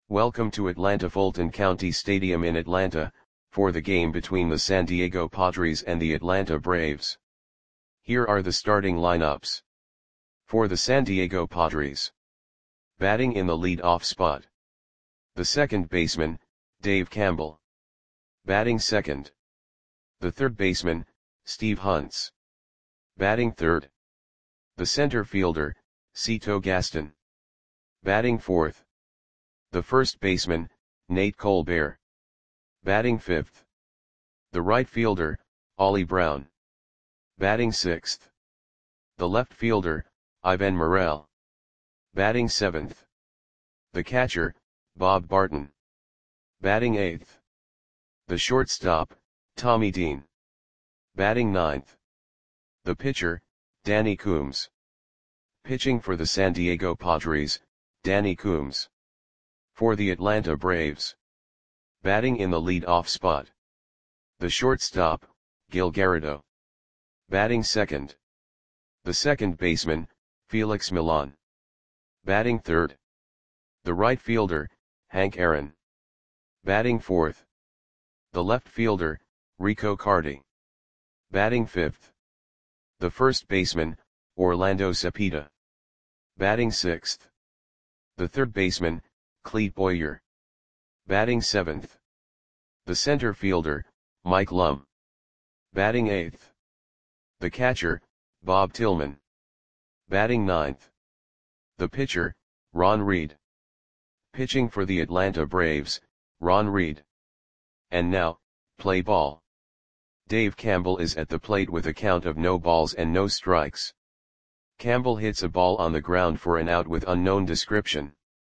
Welcome to Atlanta Fulton County Stadium in Atlanta, for the game between the San Diego Padres and the Atlanta Braves. Here are the starting lineups. For the San Diego Padres. Batting in the lead-off spot. The second baseman, Dave Campbell. Batting second. The third baseman, Steve Hunts. Batting third. The center fielder, Cito Gaston. Batting fourth. The first baseman, Nate Colbert. Batting fifth. The right fielder, Ollie Brown. Batting sixth. The left fielder, Ivan Morel. Batting seventh. The catcher, Bob Barton. Batting eighth. The shortstop, Tommy Dean. Batting ninth. The pitcher, Danny Coombs. Pitching for the San Diego Padres, Danny Coombs. For the Atlanta Braves. Batting in the lead-off spot. The shortstop, Gil Garrido. Batting second. The second baseman, Felix Millan. Batting third. The right fielder, Hank Aaron. Batting fourth. The left fielder, Rico Carty. Batting fifth. The first baseman, Orlando Cepeda. Batting sixth. The third baseman, Clete Boyer. Batting seventh. The center fielder, Mike Lum. Batting eighth. The catcher, Bob Tillman. Batting ninth. The pitcher, Ron Reed. Pitching for the Atlanta Braves, Ron Reed. And now, play ball. Dave Campbell is at the plate with a count of no balls and no strikes. Campbell hits a ball on the ground for an out with unknown description.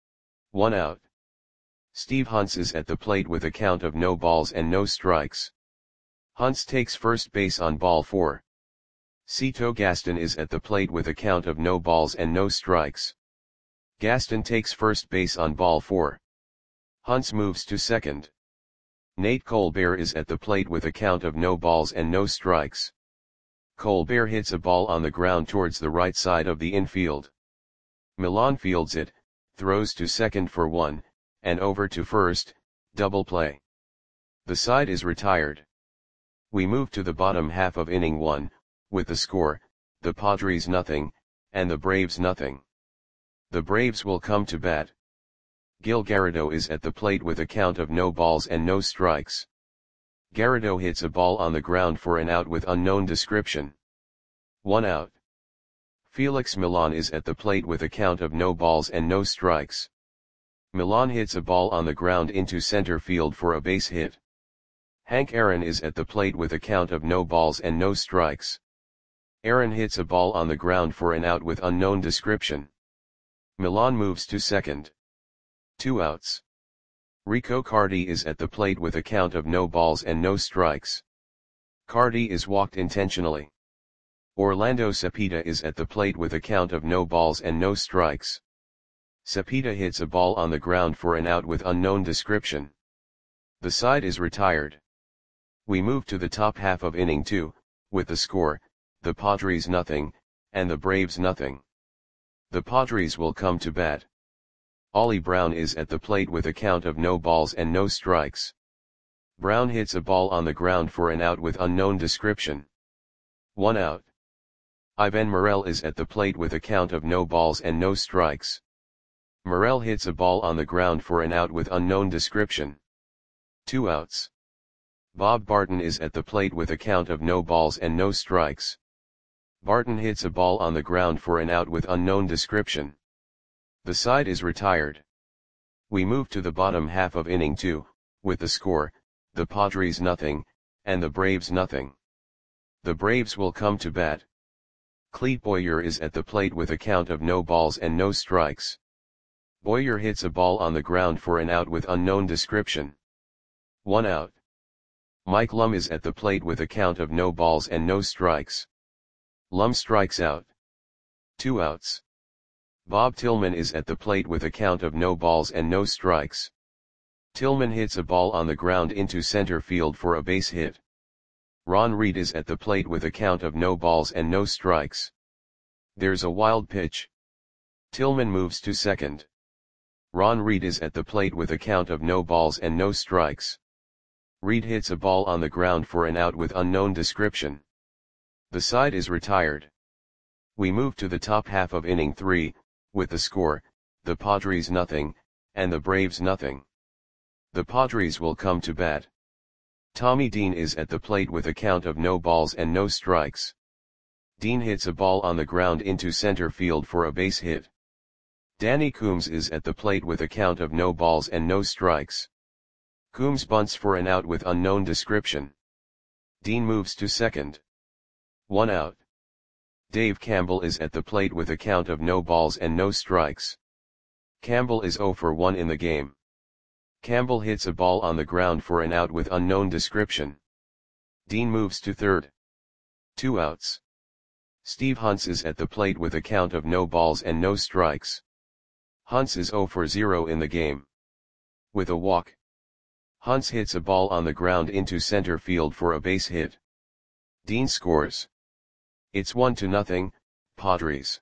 1 out. Steve Hunts is at the plate with a count of no balls and no strikes. Hunts takes first base on ball 4. Cito Gaston is at the plate with a count of no balls and no strikes. Gaston takes first base on ball 4. Hunts moves to second. Nate Colbert is at the plate with a count of no balls and no strikes. Colbert hits a ball on the ground towards the right side of the infield. Millan fields it, throws to second for 1, and over to first, double play. The side is retired. We move to the bottom half of inning 1, with the score, the Padres nothing, and the Braves nothing. The Braves will come to bat. Gil Garrido is at the plate with a count of no balls and no strikes. Garrido hits a ball on the ground for an out with unknown description. 1 out. Felix Millan is at the plate with a count of no balls and no strikes. Millan hits a ball on the ground into center field for a base hit. Hank Aaron is at the plate with a count of no balls and no strikes. Aaron hits a ball on the ground for an out with unknown description. Millan moves to second. 2 outs. Rico Carty is at the plate with a count of no balls and no strikes. Carty is walked intentionally. Orlando Cepeda is at the plate with a count of no balls and no strikes. Cepeda hits a ball on the ground for an out with unknown description. The side is retired. We move to the top half of inning 2, with the score, the Padres nothing, and the Braves nothing. The Padres will come to bat. Ollie Brown is at the plate with a count of no balls and no strikes. Brown hits a ball on the ground for an out with unknown description. 1 out. Ivan Morel is at the plate with a count of no balls and no strikes. Morel hits a ball on the ground for an out with unknown description. 2 outs. Bob Barton is at the plate with a count of no balls and no strikes. Barton hits a ball on the ground for an out with unknown description. The side is retired. We move to the bottom half of inning 2, with the score, the Padres nothing, and the Braves nothing. The Braves will come to bat. Clete Boyer is at the plate with a count of no balls and no strikes. Boyer hits a ball on the ground for an out with unknown description. 1 out. Mike Lum is at the plate with a count of no balls and no strikes. Lum strikes out. 2 outs. Bob Tillman is at the plate with a count of no balls and no strikes. Tillman hits a ball on the ground into center field for a base hit. Ron Reed is at the plate with a count of no balls and no strikes. There's a wild pitch. Tillman moves to second. Ron Reed is at the plate with a count of no balls and no strikes. Reed hits a ball on the ground for an out with unknown description. The side is retired. We move to the top half of inning 3, with the score, the Padres nothing, and the Braves nothing. The Padres will come to bat. Tommy Dean is at the plate with a count of no balls and no strikes. Dean hits a ball on the ground into center field for a base hit. Danny Coombs is at the plate with a count of no balls and no strikes. Coombs bunts for an out with unknown description. Dean moves to second. 1 out. Dave Campbell is at the plate with a count of no balls and no strikes. Campbell is 0 for 1 in the game. Campbell hits a ball on the ground for an out with unknown description. Dean moves to third. 2 outs. Steve Hunts is at the plate with a count of no balls and no strikes. Hunts is 0 for 0 in the game. With a walk. Hunts hits a ball on the ground into center field for a base hit. Dean scores. It's 1-0, Padres.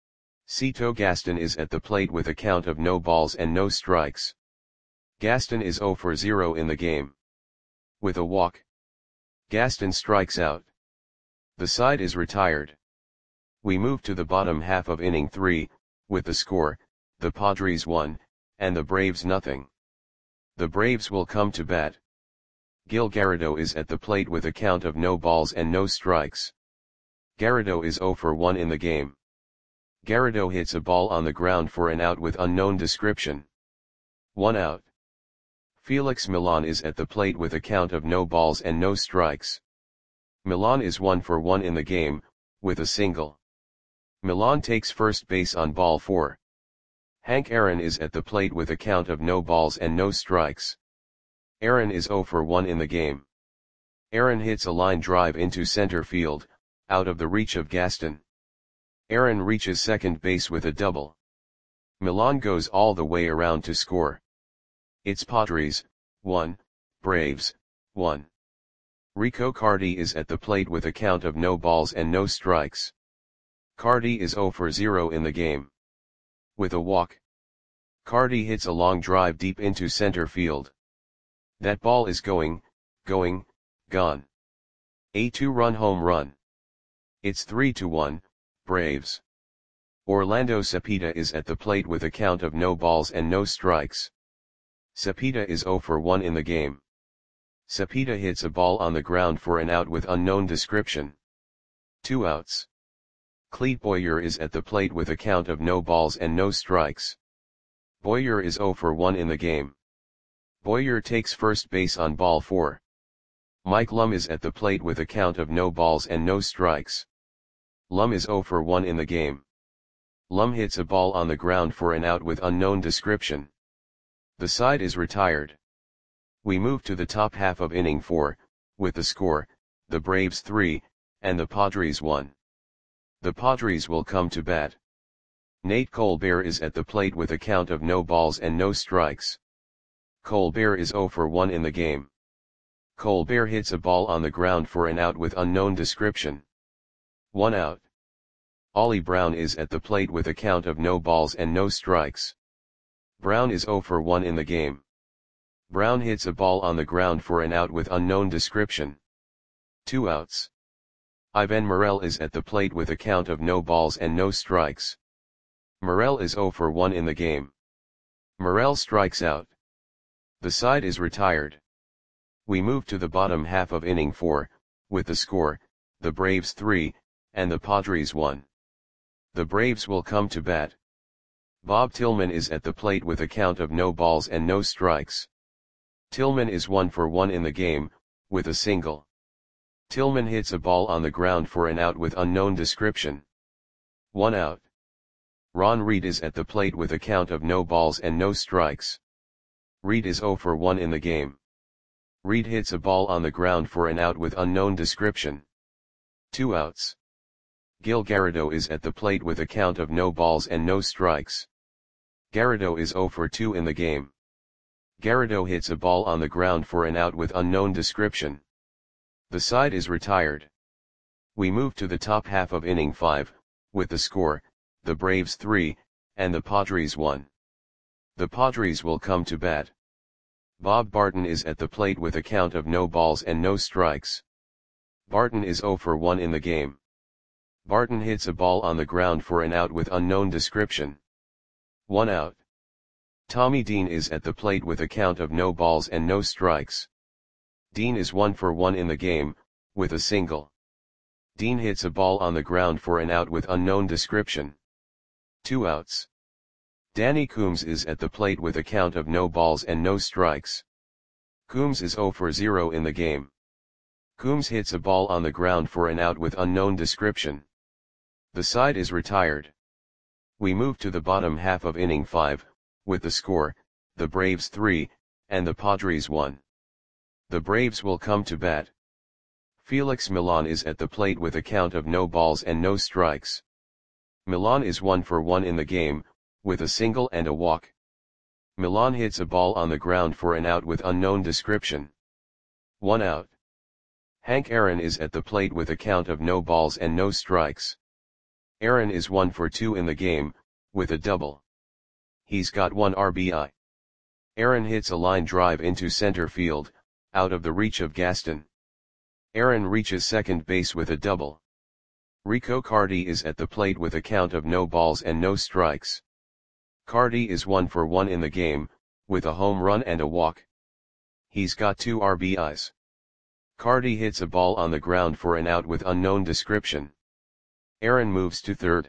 Cito Gaston is at the plate with a count of no balls and no strikes. Gaston is 0 for 0 in the game. With a walk. Gaston strikes out. The side is retired. We move to the bottom half of inning 3, with the score, the Padres 1, and the Braves nothing. The Braves will come to bat. Gil Garrido is at the plate with a count of no balls and no strikes. Garrido is 0 for 1 in the game. Garrido hits a ball on the ground for an out with unknown description. 1 out. Felix Millan is at the plate with a count of no balls and no strikes. Millan is 1 for 1 in the game, with a single. Millan takes first base on ball 4. Hank Aaron is at the plate with a count of no balls and no strikes. Aaron is 0 for 1 in the game. Aaron hits a line drive into center field, out of the reach of Gaston. Aaron reaches second base with a double. Millan goes all the way around to score. It's Padres, 1, Braves, 1. Rico Cardi is at the plate with a count of no balls and no strikes. Cardi is 0 for 0 in the game. With a walk. Cardi hits a long drive deep into center field. That ball is gone. A 2-run home run. It's 3-1, Braves. Orlando Cepeda is at the plate with a count of no balls and no strikes. Cepeda is 0 for 1 in the game. Cepeda hits a ball on the ground for an out with unknown description. 2 outs. Clete Boyer is at the plate with a count of no balls and no strikes. Boyer is 0 for 1 in the game. Boyer takes first base on ball 4. Mike Lum is at the plate with a count of no balls and no strikes. Lum is 0 for 1 in the game. Lum hits a ball on the ground for an out with unknown description. The side is retired. We move to the top half of inning 4, with the score, the Braves 3, and the Padres 1. The Padres will come to bat. Nate Colbert is at the plate with a count of no balls and no strikes. Colbert is 0 for 1 in the game. Colbert hits a ball on the ground for an out with unknown description. 1 out. Ollie Brown is at the plate with a count of no balls and no strikes. Brown is 0 for 1 in the game. Brown hits a ball on the ground for an out with unknown description. 2 outs. Ivan Morel is at the plate with a count of no balls and no strikes. Morel is 0 for 1 in the game. Morel strikes out. The side is retired. We move to the bottom half of inning 4, with the score, the Braves 3, and the Padres 1. The Braves will come to bat. Bob Tillman is at the plate with a count of no balls and no strikes. Tillman is 1 for 1 in the game, with a single. Tillman hits a ball on the ground for an out with unknown description. 1 out. Ron Reed is at the plate with a count of no balls and no strikes. Reed is 0 for 1 in the game. Reed hits a ball on the ground for an out with unknown description. 2 outs. Gil Garrido is at the plate with a count of no balls and no strikes. Garrido is 0 for 2 in the game. Garrido hits a ball on the ground for an out with unknown description. The side is retired. We move to the top half of inning 5, with the score, the Braves 3, and the Padres 1. The Padres will come to bat. Bob Barton is at the plate with a count of no balls and no strikes. Barton is 0 for 1 in the game. Barton hits a ball on the ground for an out with unknown description. 1 out. Tommy Dean is at the plate with a count of no balls and no strikes. Dean is 1 for 1 in the game, with a single. Dean hits a ball on the ground for an out with unknown description. 2 outs. Danny Coombs is at the plate with a count of no balls and no strikes. Coombs is 0 for 0 in the game. Coombs hits a ball on the ground for an out with unknown description. The side is retired. We move to the bottom half of inning 5, with the score, the Braves 3, and the Padres 1. The Braves will come to bat. Felix Millan is at the plate with a count of no balls and no strikes. Millan is 1 for 1 in the game, with a single and a walk. Millan hits a ball on the ground for an out with unknown description. 1 out. Hank Aaron is at the plate with a count of no balls and no strikes. Aaron is 1 for 2 in the game, with a double. He's got 1 RBI. Aaron hits a line drive into center field, out of the reach of Gaston. Aaron reaches second base with a double. Rico Carty is at the plate with a count of no balls and no strikes. Carty is 1 for 1 in the game, with a home run and a walk. He's got 2 RBIs. Carty hits a ball on the ground for an out with unknown description. Aaron moves to third.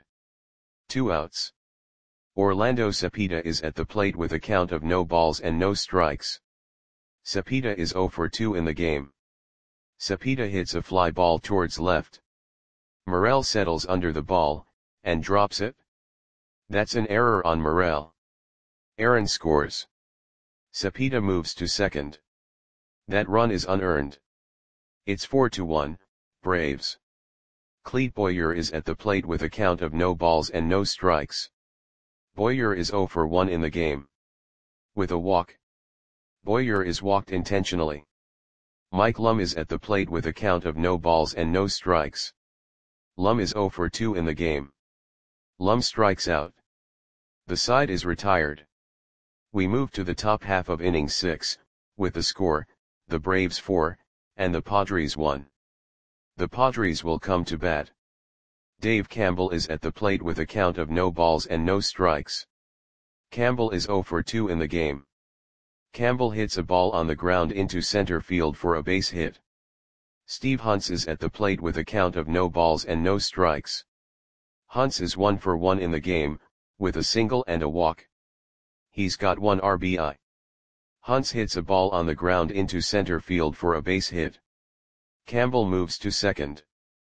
2 outs. Orlando Cepeda is at the plate with a count of no balls and no strikes. Cepeda is 0 for 2 in the game. Cepeda hits a fly ball towards left. Morel settles under the ball, and drops it. That's an error on Morel. Aaron scores. Cepeda moves to second. That run is unearned. It's 4-1, Braves. Clete Boyer is at the plate with a count of no balls and no strikes. Boyer is 0 for 1 in the game. With a walk. Boyer is walked intentionally. Mike Lum is at the plate with a count of no balls and no strikes. Lum is 0 for 2 in the game. Lum strikes out. The side is retired. We move to the top half of inning 6, with the score, the Braves 4, and the Padres 1. The Padres will come to bat. Dave Campbell is at the plate with a count of no balls and no strikes. Campbell is 0 for 2 in the game. Campbell hits a ball on the ground into center field for a base hit. Steve Hunts is at the plate with a count of no balls and no strikes. Hunts is 1 for 1 in the game, with a single and a walk. He's got 1 RBI. Hunts hits a ball on the ground into center field for a base hit. Campbell moves to second.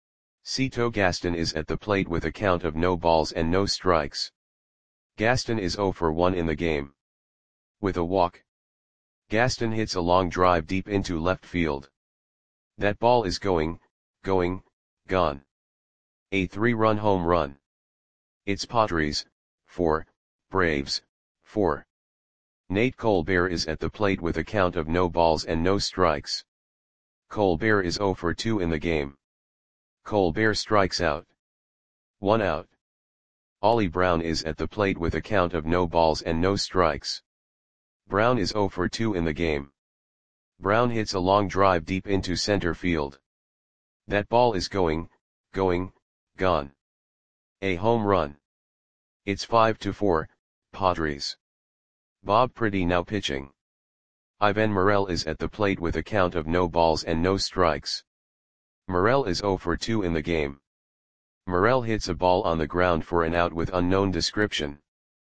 Cito Gaston is at the plate with a count of no balls and no strikes. Gaston is 0 for 1 in the game. With a walk. Gaston hits a long drive deep into left field. That ball is going, gone. A 3-run home run. It's Padres 4, Braves 4. Nate Colbert is at the plate with a count of no balls and no strikes. Colbert is 0 for 2 in the game. Colbert strikes out. 1 out. Ollie Brown is at the plate with a count of no balls and no strikes. Brown is 0 for 2 in the game. Brown hits a long drive deep into center field. That ball is going, gone. A home run. It's 5-4, Padres. Bob Priddy now pitching. Ivan Morel is at the plate with a count of no balls and no strikes. Morel is 0 for 2 in the game. Morel hits a ball on the ground for an out with unknown description.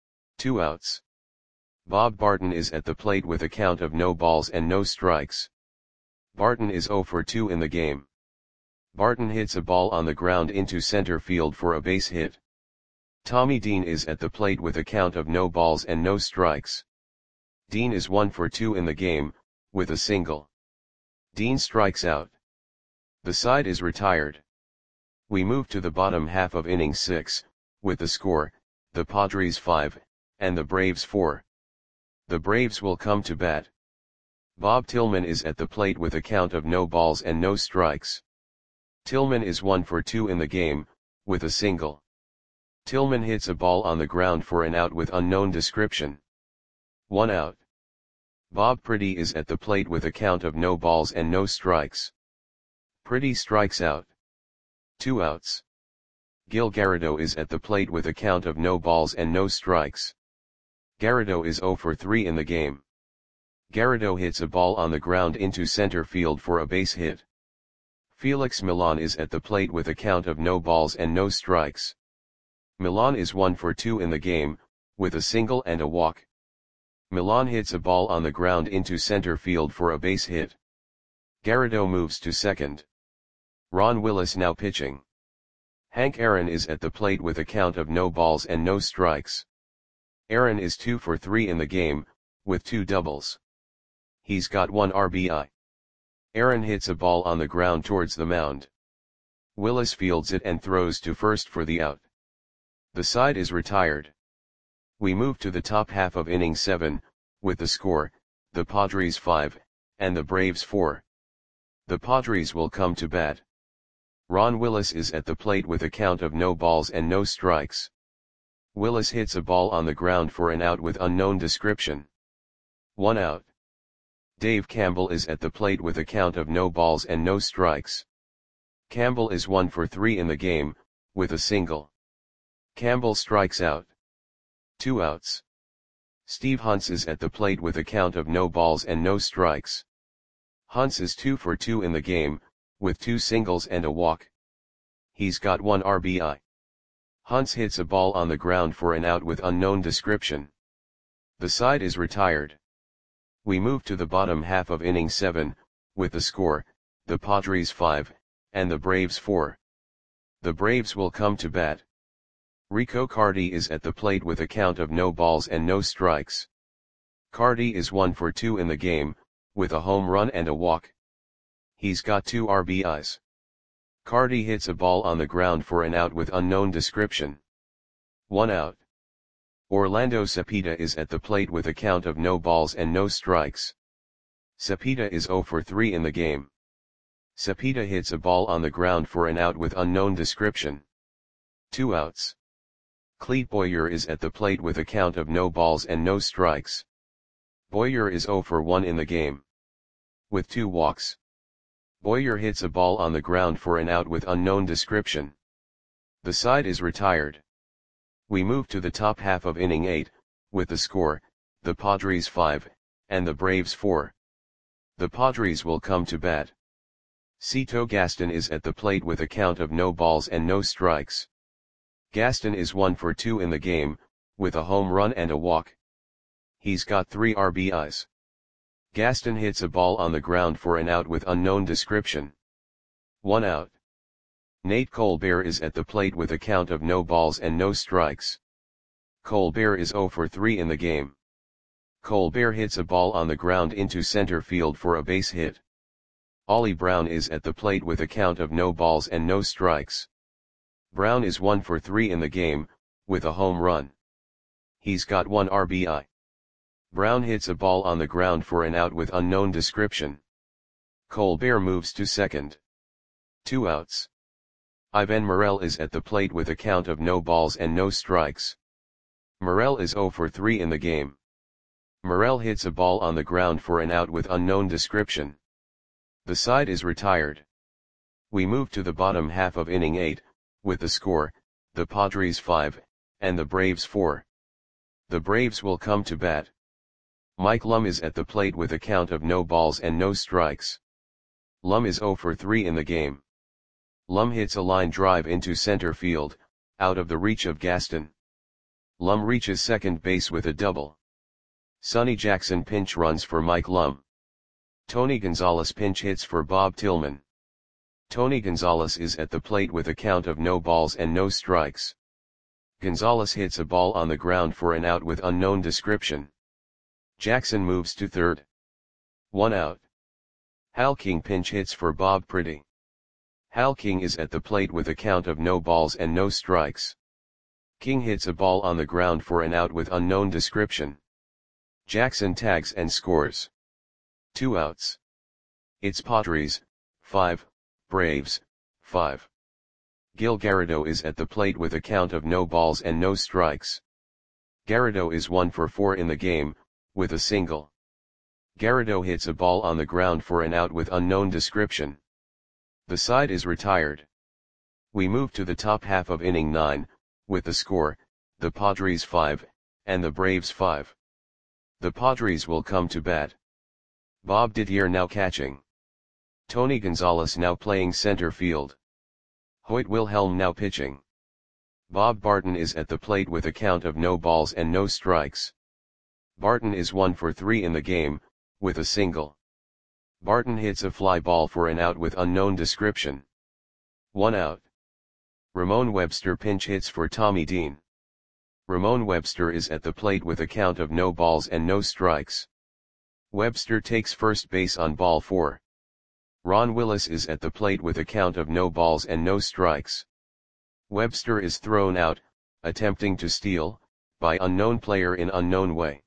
2 outs. Bob Barton is at the plate with a count of no balls and no strikes. Barton is 0 for 2 in the game. Barton hits a ball on the ground into center field for a base hit. Tommy Dean is at the plate with a count of no balls and no strikes. Dean is 1 for 2 in the game, with a single. Dean strikes out. The side is retired. We move to the bottom half of inning 6, with the score, the Padres 5, and the Braves 4. The Braves will come to bat. Bob Tillman is at the plate with a count of no balls and no strikes. Tillman is 1 for 2 in the game, with a single. Tillman hits a ball on the ground for an out with unknown description. 1 out. Bob Pretty is at the plate with a count of no balls and no strikes. Pretty strikes out. 2 outs. Gil Garrido is at the plate with a count of no balls and no strikes. Garrido is 0 for 3 in the game. Garrido hits a ball on the ground into center field for a base hit. Felix Millan is at the plate with a count of no balls and no strikes. Millan is 1 for 2 in the game, with a single and a walk. Millan hits a ball on the ground into center field for a base hit. Garrido moves to second. Ron Willis now pitching. Hank Aaron is at the plate with a count of no balls and no strikes. Aaron is 2 for 3 in the game, with 2 doubles. He's got 1 RBI. Aaron hits a ball on the ground towards the mound. Willis fields it and throws to first for the out. The side is retired. We move to the top half of inning 7, with the score, the Padres 5, and the Braves 4. The Padres will come to bat. Ron Willis is at the plate with a count of no balls and no strikes. Willis hits a ball on the ground for an out with unknown description. 1 out. Dave Campbell is at the plate with a count of no balls and no strikes. Campbell is 1 for 3 in the game, with a single. Campbell strikes out. 2 outs. Steve Hunts is at the plate with a count of no balls and no strikes. Hunts is 2 for 2 in the game, with 2 singles and a walk. He's got 1 RBI. Hunts hits a ball on the ground for an out with unknown description. The side is retired. We move to the bottom half of inning 7, with the score, the Padres 5, and the Braves 4. The Braves will come to bat. Rico Carty is at the plate with a count of no balls and no strikes. Carty is 1 for 2 in the game, with a home run and a walk. He's got 2 RBIs. Carty hits a ball on the ground for an out with unknown description. 1 out. Orlando Cepeda is at the plate with a count of no balls and no strikes. Cepeda is 0 for 3 in the game. Cepeda hits a ball on the ground for an out with unknown description. 2 outs. Clete Boyer is at the plate with a count of no balls and no strikes. Boyer is 0 for 1 in the game. With 2 walks. Boyer hits a ball on the ground for an out with unknown description. The side is retired. We move to the top half of inning 8, with the score, the Padres 5, and the Braves 4. The Padres will come to bat. Cito Gaston is at the plate with a count of no balls and no strikes. Gaston is 1 for 2 in the game, with a home run and a walk. He's got 3 RBIs. Gaston hits a ball on the ground for an out with unknown description. 1 out. Nate Colbert is at the plate with a count of no balls and no strikes. Colbert is 0 for 3 in the game. Colbert hits a ball on the ground into center field for a base hit. Ollie Brown is at the plate with a count of no balls and no strikes. Brown is 1 for 3 in the game, with a home run. He's got 1 RBI. Brown hits a ball on the ground for an out with unknown description. Colbert moves to second. 2 outs. Ivan Morel is at the plate with a count of no balls and no strikes. Morel is 0 for 3 in the game. Morel hits a ball on the ground for an out with unknown description. The side is retired. We move to the bottom half of inning 8, with the score, the Padres 5, and the Braves 4. The Braves will come to bat. Mike Lum is at the plate with a count of no balls and no strikes. Lum is 0 for 3 in the game. Lum hits a line drive into center field, out of the reach of Gaston. Lum reaches second base with a double. Sonny Jackson pinch runs for Mike Lum. Tony Gonzalez pinch hits for Bob Tillman. Tony Gonzalez is at the plate with a count of no balls and no strikes. Gonzalez hits a ball on the ground for an out with unknown description. Jackson moves to third. 1 out. Hal King pinch hits for Bob Pretty. Hal King is at the plate with a count of no balls and no strikes. King hits a ball on the ground for an out with unknown description. Jackson tags and scores. 2 outs. It's Padres, 5, Braves, 5. Gil Garrido is at the plate with a count of no balls and no strikes. Garrido is 1 for 4 in the game, with a single. Garrido hits a ball on the ground for an out with unknown description. The side is retired. We move to the top half of inning 9, with the score, the Padres 5, and the Braves 5. The Padres will come to bat. Bob Didier now catching. Tony Gonzalez now playing center field. Hoyt Wilhelm now pitching. Bob Barton is at the plate with a count of no balls and no strikes. Barton is 1 for 3 in the game, with a single. Barton hits a fly ball for an out with unknown description. 1 out. Ramon Webster pinch hits for Tommy Dean. Ramon Webster is at the plate with a count of no balls and no strikes. Webster takes first base on ball 4. Ron Willis is at the plate with a count of no balls and no strikes. Webster is thrown out, attempting to steal, by unknown player in unknown way.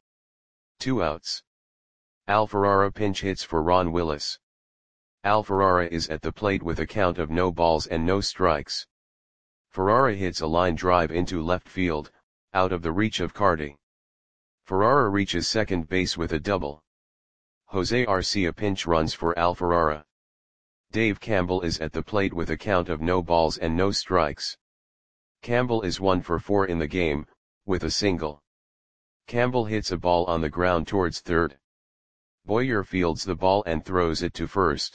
2 outs. Al Ferrara pinch hits for Ron Willis. Al Ferrara is at the plate with a count of no balls and no strikes. Ferrara hits a line drive into left field, out of the reach of Carty. Ferrara reaches second base with a double. Jose Arcia pinch runs for Al Ferrara. Dave Campbell is at the plate with a count of no balls and no strikes. Campbell is 1 for 4 in the game, with a single. Campbell hits a ball on the ground towards third. Boyer fields the ball and throws it to first.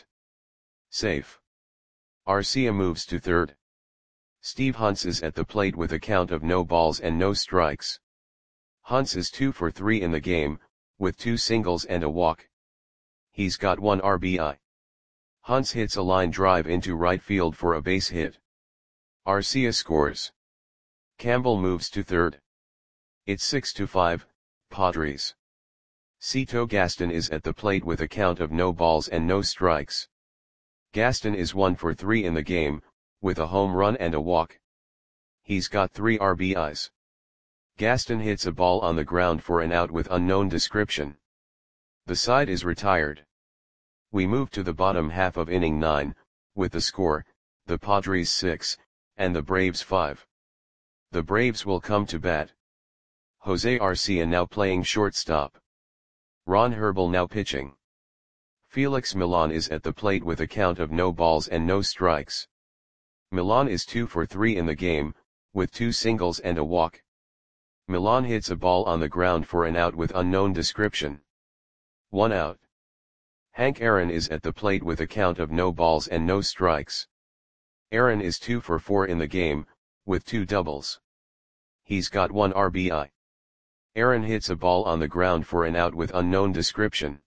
Safe. Arcia moves to third. Steve Hunts is at the plate with a count of no balls and no strikes. Hunts is 2 for 3 in the game, with 2 singles and a walk. He's got 1 RBI. Hunts hits a line drive into right field for a base hit. Arcia scores. Campbell moves to third. It's 6-5, Padres. Cito Gaston is at the plate with a count of no balls and no strikes. Gaston is 1 for 3 in the game, with a home run and a walk. He's got 3 RBIs. Gaston hits a ball on the ground for an out with unknown description. The side is retired. We move to the bottom half of inning 9, with the score, the Padres 6, and the Braves 5. The Braves will come to bat. Jose Arcia now playing shortstop. Ron Herbel now pitching. Felix Millan is at the plate with a count of no balls and no strikes. Millan is 2 for 3 in the game, with 2 singles and a walk. Millan hits a ball on the ground for an out with unknown description. 1 out. Hank Aaron is at the plate with a count of no balls and no strikes. Aaron is 2 for 4 in the game, with 2 doubles. He's got 1 RBI. Aaron hits a ball on the ground for an out with unknown description.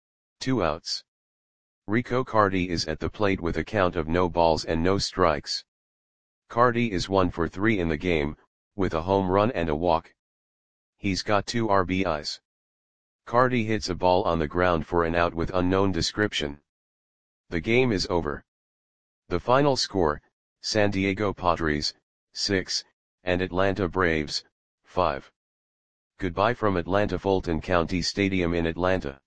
2 outs. Rico Carty is at the plate with a count of no balls and no strikes. Carty is 1 for 3 in the game, with a home run and a walk. He's got 2 RBIs. Carty hits a ball on the ground for an out with unknown description. The game is over. The final score, San Diego Padres, 6, and Atlanta Braves, 5. Goodbye from Atlanta Fulton County Stadium in Atlanta.